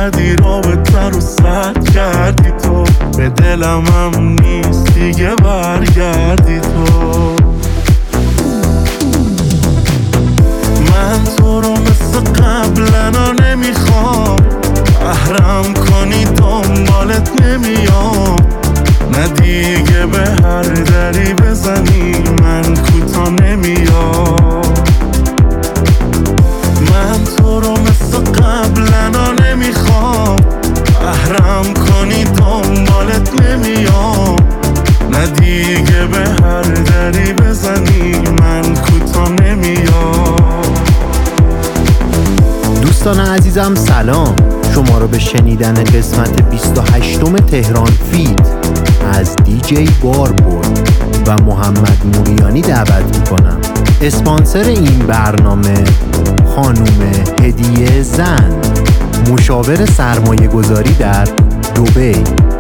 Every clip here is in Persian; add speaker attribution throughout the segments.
Speaker 1: اومدی رابطه رو سد کردی تو، به دلم هم نیست دیگه برگردی تو. من تو رو مثل قبلنا نمیخوام، بهرم کنی دنبالت نمیام، نه دیگه به هر دری بزنی من کوتا نمیام. من تو رو مثل قبلنا نمیخوام، بهرم کنی دنبالت نمیام، نه دیگه به هر دری بزنی من کوتا نمیام.
Speaker 2: دوستان عزیزم سلام، شما رو به شنیدن قسمت 28 تهران فیت از دیجی باربورد و محمد موریانی دعوت میکنم. اسپانسر این برنامه خانوم هدیه زن، مشاور سرمایه گذاری در دبی.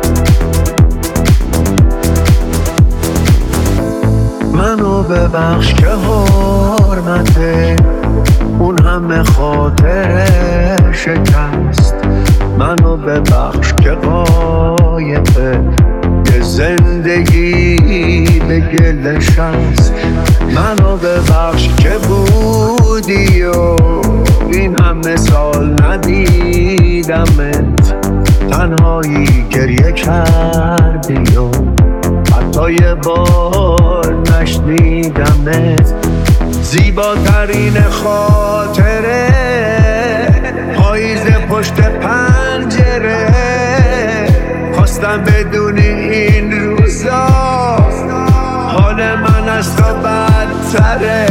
Speaker 3: منو ببخش که حرمته اون همه خاطر شکست، منو ببخش که قایقه یه زندگی به گلش هست، منو ببخش که بودی و این همه سال ندیدمت، تنهایی گریه کردی و حتی یه بار نشنیدمت. زیباترین خاطره پاییز پشت پنجره، خواستم بدونی این روزا حال من از تو بدتره.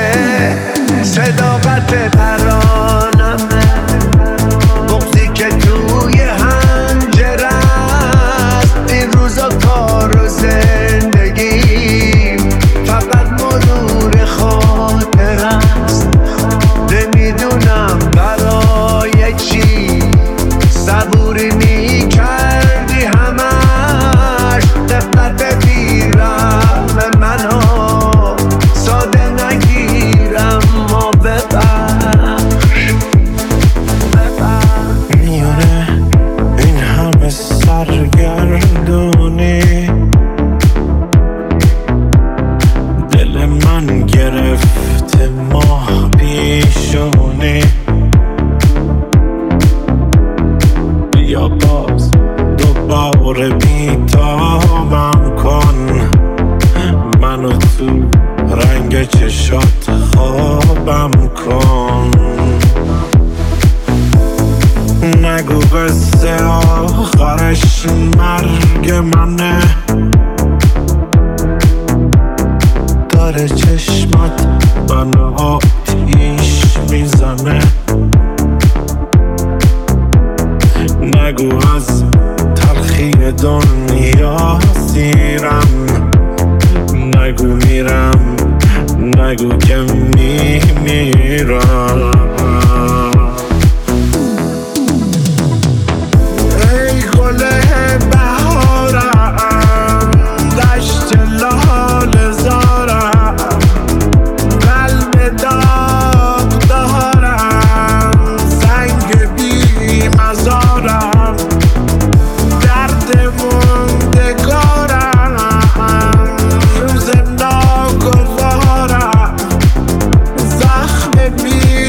Speaker 3: صداقت ترانمه، بغضی که توی حنجره است، این روزا کار و زندگی فقط مرور خاطر است. نمیدونم برای چی صبوری میکردی همش، دقت بیرم منو ساده نگیرم ما ببخش.
Speaker 1: میونه این همه سرگردونی دل من گرفته ماه پیشونی، بیا باز دوباره بیتابم کن، منو تو رنگ چشات خوابم کن. نگو قصه آخرش مرگ منه، داره چشمات منو آتیش میزنه. نگو از تلخی دنیا سیرم، نگو میرم، نگو که میمیرم. ای گل بهارم، دشت لال زارم، قلب داغ دارم، سنگ بی مزارم، درد موندگارم، روز ناگوارم، زخم بی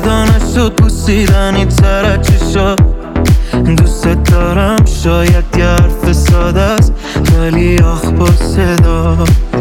Speaker 4: پیدا نشد بوسیدنی تر چشات. دوست دارم شاید یه حرف ساده است ولی آخ با صدا.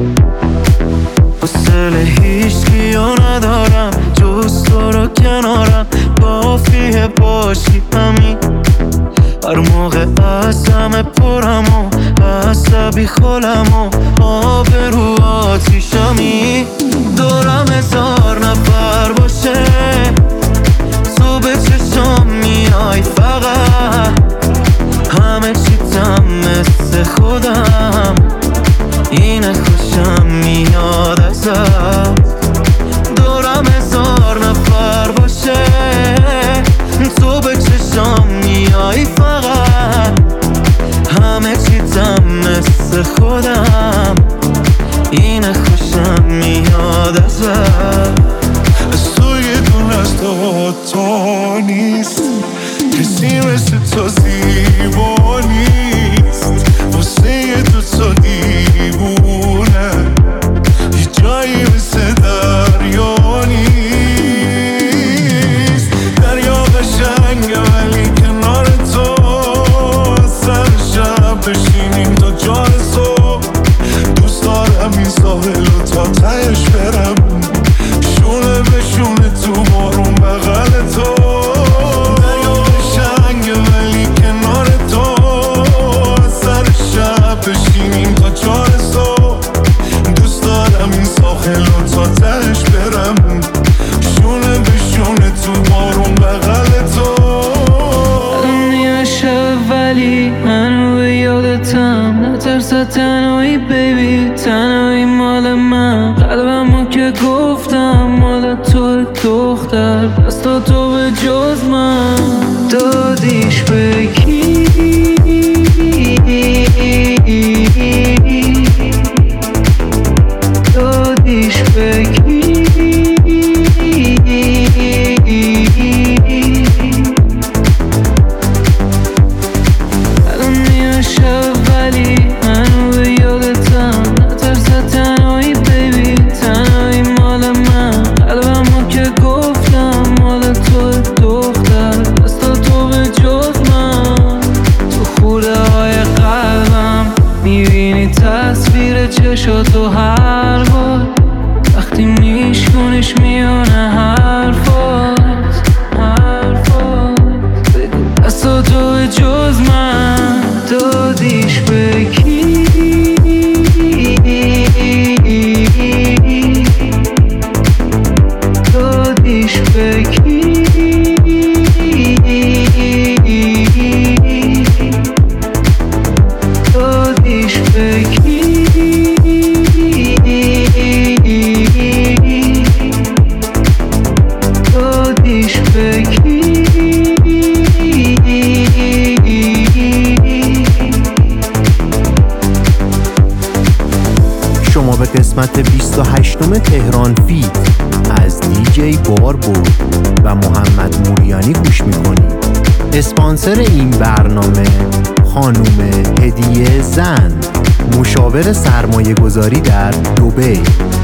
Speaker 4: حوصله هیچکیو ندارم جز تو رو کنارم، کافیه باشی همین. هر موقع از همه پرم و عصبی خالم و آبرو آتیشمی. دورم 1000 نفر باشه تو به چشم میای فقط، همه چیتم مثل خودم اینه خوشم میاد ازت. دورم 1000 نفر باشه تو به چشم میای فقط، همه چیتم مثل خودم اینه خوشم میاد ازت.
Speaker 1: از تو یه دون از تا نیست، کسی مثل تو زیبا نیست. واسه تو دیوونه یه جایی مثل دریا نیست. دریا قشنگه ولی کنار تو سر شب بشینیم تا جان صبح. دوست دارم این ساحل رو تا تهش برم، شونه به شونه تو بارون بغل تو. دریا قشنگه ولی کنار تو سر شب بشینیم تا جان صبح. دوست دارم این ساحل رو تا تهش برم، شونه به شونه تو بارون بغل تو.
Speaker 4: نیمه شب ولی هنو یادتم، نترس تنهایی بیبی، تنهایی مال من. قلبمو که گفتم مال تو دختر، پس تو به جز من دادیش به کی؟ دادیش به کی؟ الان نیمه شب ولی هنو یادتم، نترس تنهایی بیبی، تنهایی مال من. قلبمو که گفتم مال تو دختر، پس تو به جز من. تو خوده های قلبم میبینی تصویر چشاتو هر بار، وقتی میشکنش میونه حرفات. بگو پس تو به جز من دادیش به کی؟ دادیش به کی؟ دادیش به کی؟ دادیش به کی؟
Speaker 2: شما به قسمت 28م تهران فیت از دیجی باربرد و محمد موریانی گوش میکنید. اسپانسر این برنامه خانوم هدیه زن، مشاور سرمایه گذاری در دبی.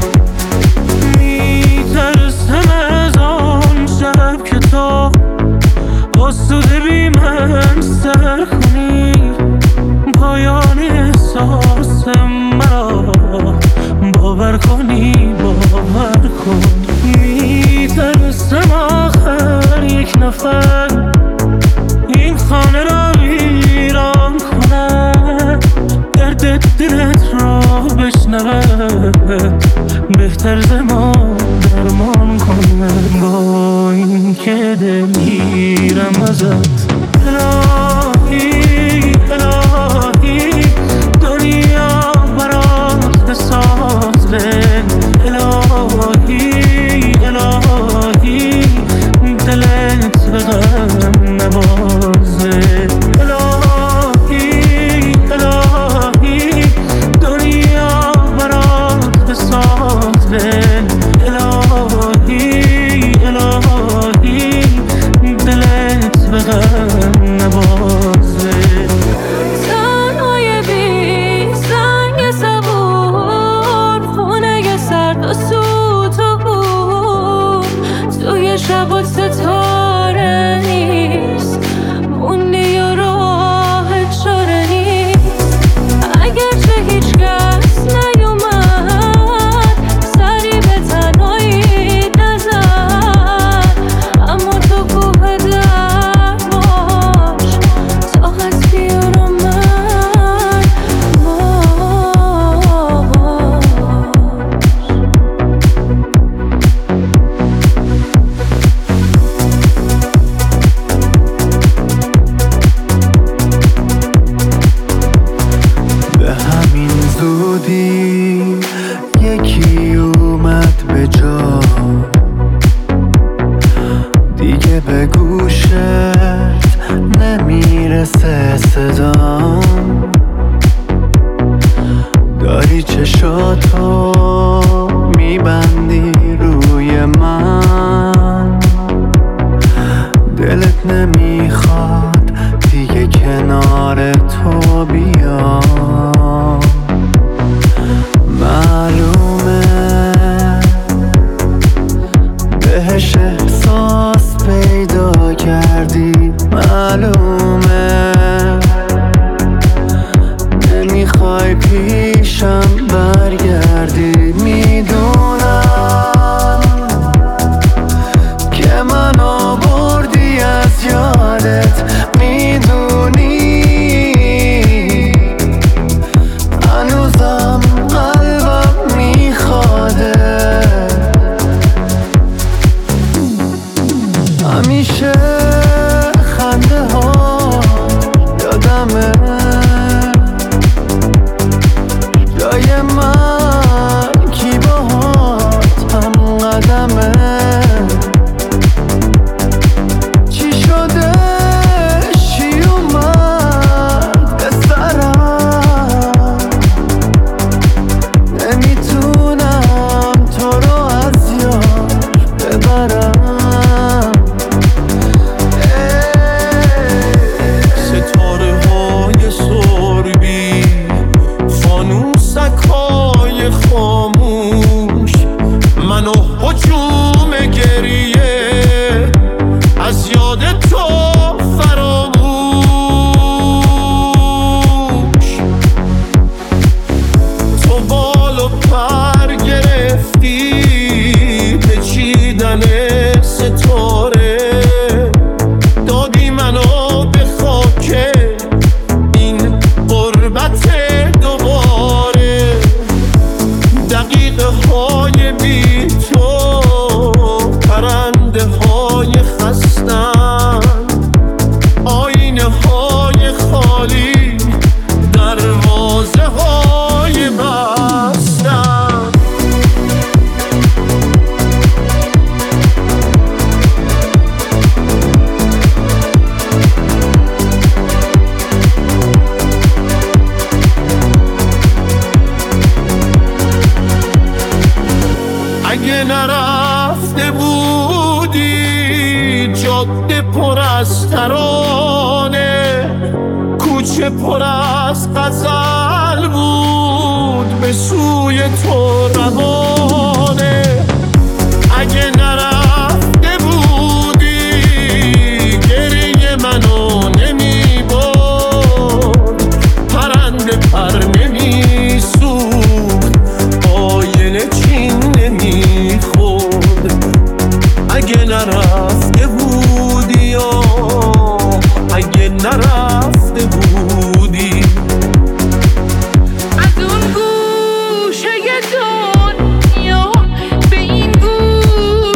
Speaker 1: میترسم از آن شب که تو آسوده بی من سر کنی، پایان احساس مرا باور کنی، باور کن. میترسم آخر یک نفر این خانه را ویران کنه، درد دلت را بشنوه، بهتر ز ما درمان کنه. با این که دلگیرم ازت الهی، الهی دنیا برات بسازه. الهی، الهی دلت به غم نبازه. الهی، الهی دنیا برات بسازه. الهی، الهی دلت به غم نبازه.
Speaker 4: ته صدام داری چشاتو میبندی روی من، دلت نمیخواد دیگه کنار تو بیام. معلومه بهش احساس پیدا کردی، معلومه نمیخوای پیشم برگردی. میدونم که منو بردی از یادت، میدونی هنوزم قلبم میخواده. همیشه خنده ها یادمه، جای من کی باهات هم قدمه. چی شده چی اومد به سرم، نمیتونم تو رو از یاد ببرم. ستاره های سربی، فانوسک های خاموش، منو هجوم گریه از یاد تو فراموش. تو بال و پر گرفتی به چیدن ستاره، دادی منو به خاک این غربت دوباره. دقیقه های بی تو پرنده های خستن، آینه های خالی دروازه های بستن. اگه نرفته بودی جاده پر از ترانه، کوچه پر از غزل بود به سوی تو روانه. اگه نرفته بودی گریه منو نمیبرد، پرنده پر نمیسوخت، آینه چین نمیخورد. اگه نرفته بودی اگه نرفته بودی.
Speaker 5: از اون گوشه دنیا به این گوشه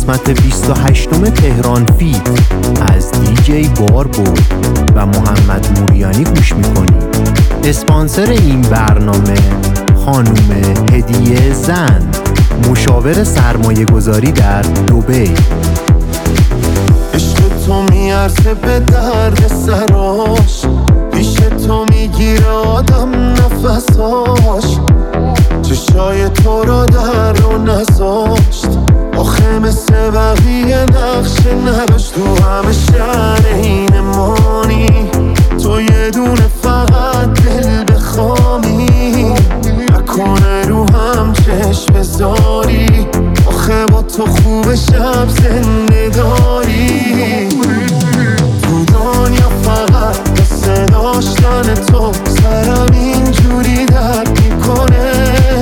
Speaker 2: قسمت 28 تهران فیت از دیجی باربرد و محمد موریانی گوش میکنید. اسپانسر این برنامه خانوم هدیه زند، مشاور سرمایه گذاری در دبی.
Speaker 1: عشق تو میارزه به درد سراش، پیش تو میگیره آدم نفساش، چشای تو را در رو نذاشت، آخه مثل بقیه نقشه نداشت. تو همه شهر این مانی، تو یه دونه فقط دل بخوامی، نکنه رو هم چشم بذاری، آخه با تو خوب شب زنده داری. تو دنیا فقط قصه داشتن تو، سرم اینجوری درد میکنه،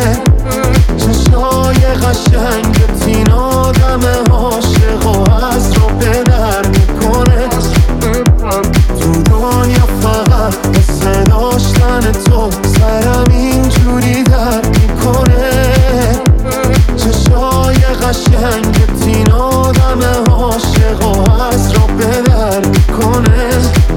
Speaker 1: چشای قشنگت این آدم عاشق و از رو به در میکنه. تو دنیا فقط قصه داشتن تو، سرم اینجوری درد میکنه، چشای قشنگت این آدم عاشق و از رو به در میکنه.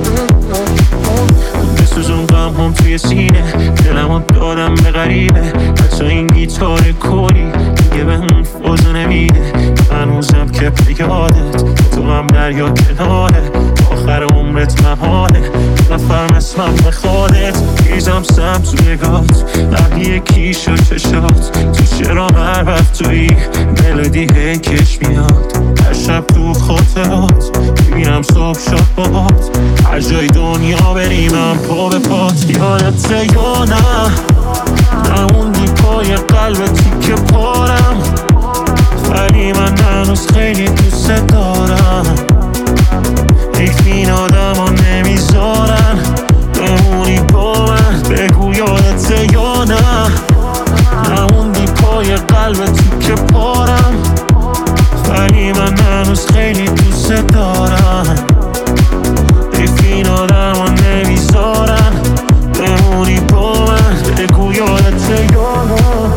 Speaker 1: بسوزون غم هم توی سینه، دلم هم دادم به غریبه، حتی این گیتار کوری دیگه به اون فوزو نمیده. هنوزم که پیادت تو هم دریا کناره، آخر عمرت محاله نفرم اسمم بخوادت. ریزم سم توی گات نقیه کیش و چشات، تو چرا هر وقت توی ملودی هیکش میاد. هر شب تو خاطرات میبینم صبح شد باهات، هر جای دنیا بریم هم پا به پات. یادته یا نه نموندی پای قلبتی که پارم، ولی من هنوز خیلی دوست دارم. این آدم ها نمیذارن بمونی با من، بگو یادته یا نه نموندی پای قلبتی که پارم، ولی من هنوز خیلی دوست دارم. این آدم ها نمیذارن بمونی با من، بگو یادته یا نه.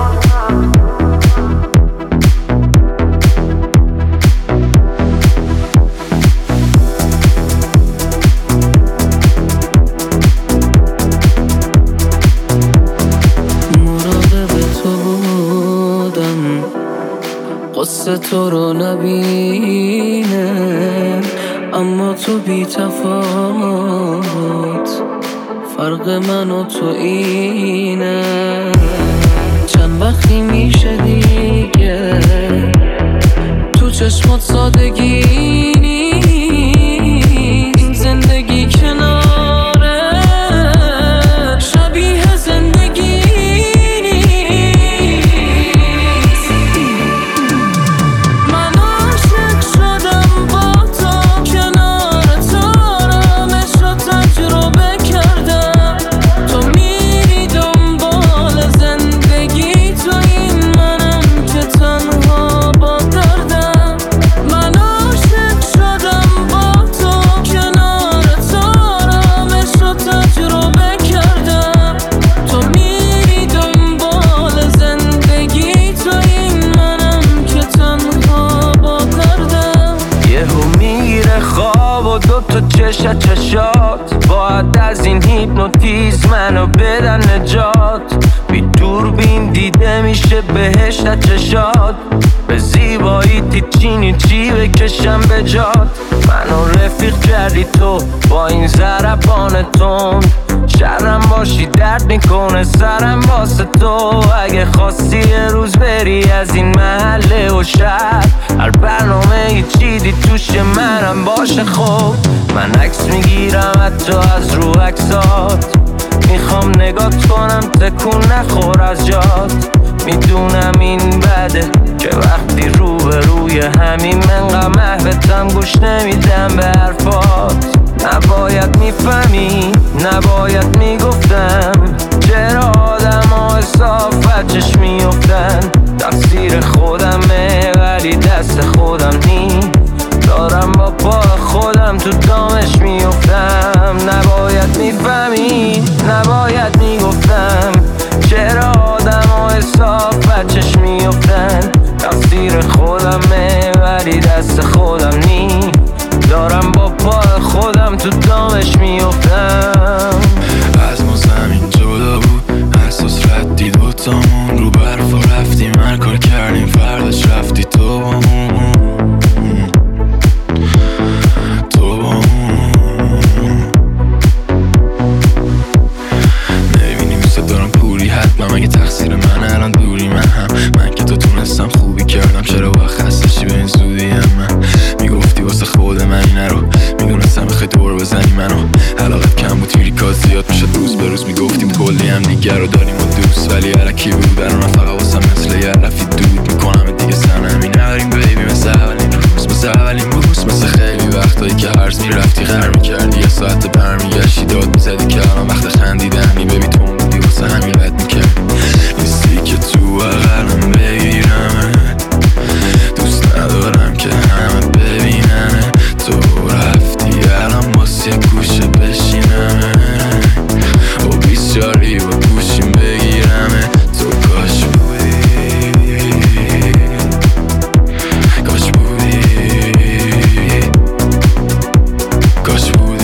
Speaker 4: قصه تو رو نبینه اما تو بی تفاوت، فرق من و تو اینه. چند وقتی میشه دیگه تو چشمات سادگی نیست، این زندگی کناره شبیه زندگی نیست. من عاشق شدم با تو، کنار تو آرامش رو تجربه کردم، تو میری دنبال زندگی، تو این منم که تنها با دردم. من عاشق شدم با تو، کنار تو آرامش رو تجربه کردم، تو میری دنبال زندگی، تو این منم که تنها با دردم.
Speaker 3: یهو میگیره خواب و دوتا چشات، باید از این هیپنوتیزم منو بدن نجات. بی دوربین دیده میشه بهشت چشات، به زیبایی چی بکشم به جات. منو رفیق کردی تو با این ضربان تند، شرم باشی درد میکنه سرم واسه تو. اگه خواستی یه روز بری از این محله و شهر، هر برنامه ای چیدی توش منم باشه. خب من عکس میگیرم حتی از رو عکسات، میخوام نگات کنم تکون نخور از جات. میدونم این بده که وقتی رو به روی همین منقدر محبتم گوش نمیدم به حرفات. نباید میفهمی نباید میگفتم، چرا آدم ها صاف بچش میفتن. تقصیر خودمه ولی دست خودم نی، دارم با پا خودم تو دامش میفتم. نباید میفهمی نباید میگفتم، چرا آدم ها صاف بچش میفتن. تقصیر خودمه ولی دست خودم نی دارم با پای خودم تو دامش میافتم.
Speaker 5: از ما زمین جدا بود احساس ردی دوتامون رو برف و رفتیم هر کار کردیم فرداش رفتی تو با نمیبینی میست دارم پوری حتما مگه تقصیر من الان دوری من که تو تونستم خوبی کردم چرا با خستشی به این زودی من میگفتی واسه خود من اینه رو میدونستم بخوای دور بزنی منو علاقت کم بود تیریکات زیاد میشد روز به روز میگفتیم کلی هم دیگر رو داریم و دوست ولی علکی بود در اون فقط واسه مثل یه رفی دود میکنم دیگه سنمی نداریم بیبی مثل اولین روز مثل اولین بوس مثل خیلی وقتایی که هرز میرفتی غر میکردی یه ساعت برمیگشتی داد میزدی که الان وقت خندیدنی ببی تو بودی واسه همین رد میکرد نیستی که تو بغلم بگیرم دوست ندارم که همه ببینن تو رفتی الان باز یه گوشه بشینم و بیسیاری با گوشیم بگیرم تو کاش بودی کاش بودی کاش بودی